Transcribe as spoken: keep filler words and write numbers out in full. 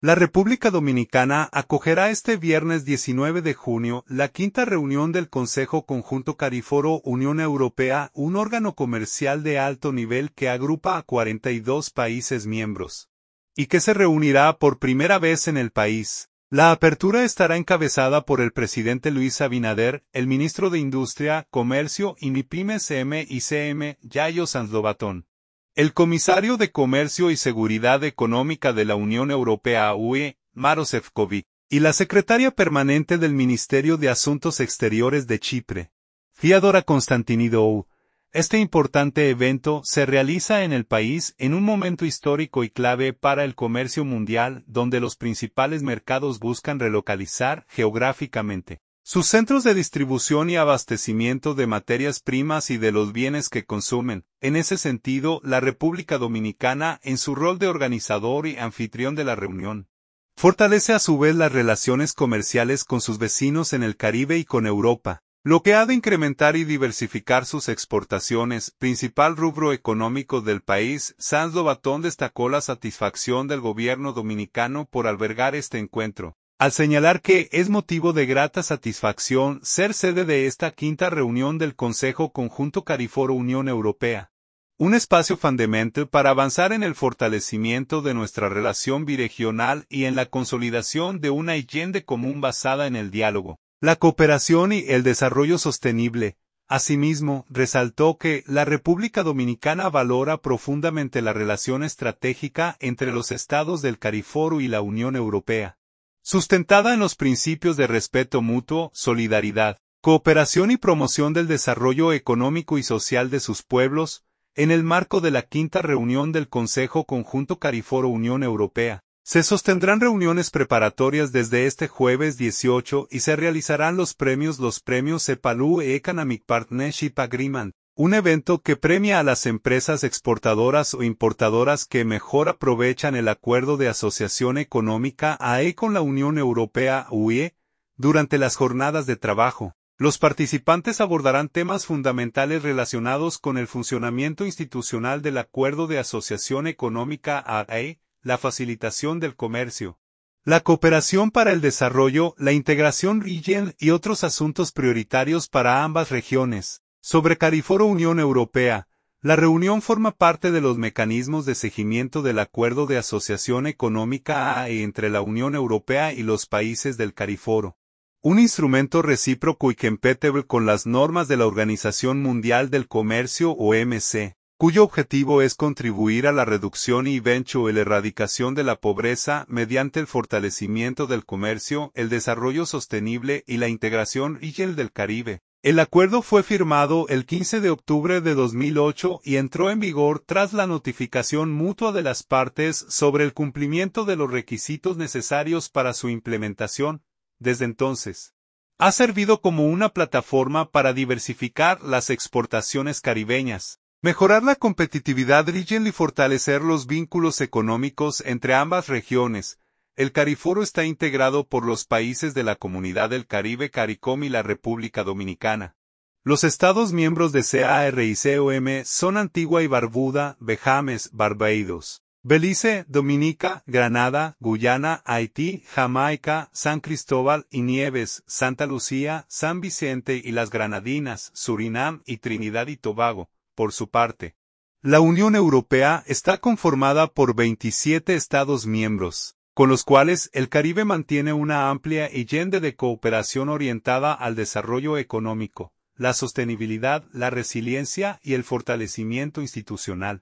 La República Dominicana acogerá este viernes diecinueve de junio la quinta reunión del Consejo Conjunto Cariforo-Unión Europea, un órgano comercial de alto nivel que agrupa a cuarenta y dos países miembros, y que se reunirá por primera vez en el país. La apertura estará encabezada por el presidente Luis Abinader, el ministro de Industria, Comercio y MIPYMES M y C M, Yayo Sandobatón, el comisario de Comercio y Seguridad Económica de la Unión Europea U E, Maroš Šefčovič, y la secretaria permanente del Ministerio de Asuntos Exteriores de Chipre, Fiodora Constantinidou. Este importante evento se realiza en el país en un momento histórico y clave para el comercio mundial, donde los principales mercados buscan relocalizar geográficamente sus centros de distribución y abastecimiento de materias primas y de los bienes que consumen. En ese sentido, la República Dominicana, en su rol de organizador y anfitrión de la reunión, fortalece a su vez las relaciones comerciales con sus vecinos en el Caribe y con Europa, lo que ha de incrementar y diversificar sus exportaciones, principal rubro económico del país. Sandobatón destacó la satisfacción del gobierno dominicano por albergar este encuentro, al señalar que es motivo de grata satisfacción ser sede de esta quinta reunión del Consejo Conjunto Cariforo-Unión Europea, un espacio fundamental para avanzar en el fortalecimiento de nuestra relación birregional y en la consolidación de una agenda común basada en el diálogo, la cooperación y el desarrollo sostenible. Asimismo, resaltó que la República Dominicana valora profundamente la relación estratégica entre los estados del Cariforo y la Unión Europea, sustentada en los principios de respeto mutuo, solidaridad, cooperación y promoción del desarrollo económico y social de sus pueblos. En el marco de la quinta reunión del Consejo Conjunto Cariforo-Unión Europea, se sostendrán reuniones preparatorias desde este jueves dieciocho y se realizarán los premios los premios EPALU Economic Partnership Agreement, un evento que premia a las empresas exportadoras o importadoras que mejor aprovechan el acuerdo de asociación económica A E con la Unión Europea U E. Durante las jornadas de trabajo, los participantes abordarán temas fundamentales relacionados con el funcionamiento institucional del acuerdo de asociación económica A E, la facilitación del comercio, la cooperación para el desarrollo, la integración regional y otros asuntos prioritarios para ambas regiones. Sobre Cariforo-Unión Europea, la reunión forma parte de los mecanismos de seguimiento del Acuerdo de Asociación Económica A E entre la Unión Europea y los países del Cariforo, un instrumento recíproco y compatible con las normas de la Organización Mundial del Comercio O M C, cuyo objetivo es contribuir a la reducción y eventual erradicación de la pobreza mediante el fortalecimiento del comercio, el desarrollo sostenible y la integración regional del Caribe. El acuerdo fue firmado el quince de octubre de dos mil ocho y entró en vigor tras la notificación mutua de las partes sobre el cumplimiento de los requisitos necesarios para su implementación. Desde entonces, ha servido como una plataforma para diversificar las exportaciones caribeñas, mejorar la competitividad regional y fortalecer los vínculos económicos entre ambas regiones. El Cariforo está integrado por los países de la Comunidad del Caribe CARICOM y la República Dominicana. Los Estados miembros de CARICOM son Antigua y Barbuda, Bahamas, Barbados, Belice, Dominica, Granada, Guyana, Haití, Jamaica, San Cristóbal y Nieves, Santa Lucía, San Vicente y las Granadinas, Surinam y Trinidad y Tobago. Por su parte, la Unión Europea está conformada por veintisiete Estados miembros, con los cuales el Caribe mantiene una amplia agenda de cooperación orientada al desarrollo económico, la sostenibilidad, la resiliencia y el fortalecimiento institucional.